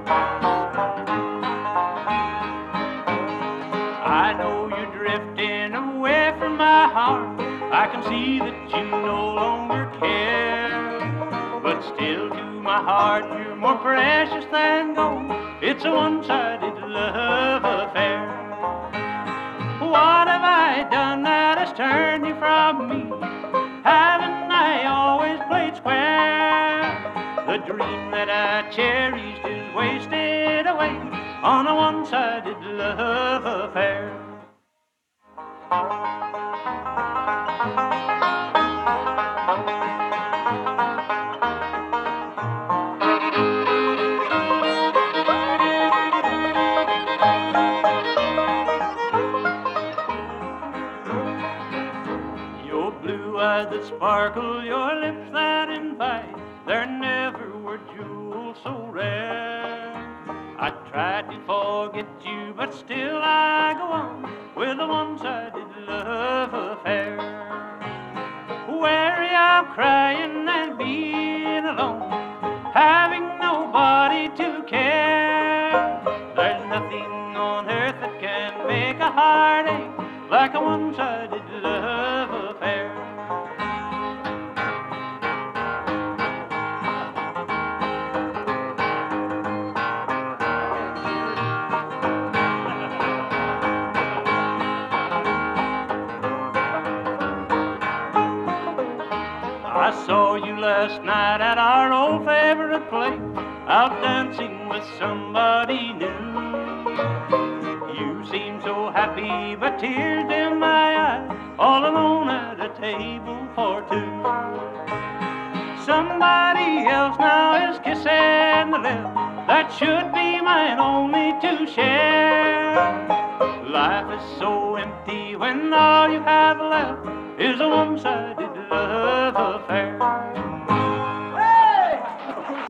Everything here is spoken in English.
I know you're drifting away from my heart. I can see that you no longer care. But still to my heart you're more precious than gold. It's a one-sided love affair. What have I done that has turned you from me? Haven't I always played square? The dream that I cherished is wasted away on a one-sided love affair. Your blue eyes that sparkle, your lips that invite, there never were jewels so rare. I tried to forget you, but still I go on with a one-sided love affair. Weary of crying and being alone, having nobody to care. There's nothing on earth that can make a heart ache like a one-sided love affair. I saw you last night at our old favorite place, out dancing with somebody new. You seemed so happy, but tears in my eyes, all alone at a table for two. Somebody else now is kissing the lips that should be mine only to share. Life is so empty when all you have left is a one-sided love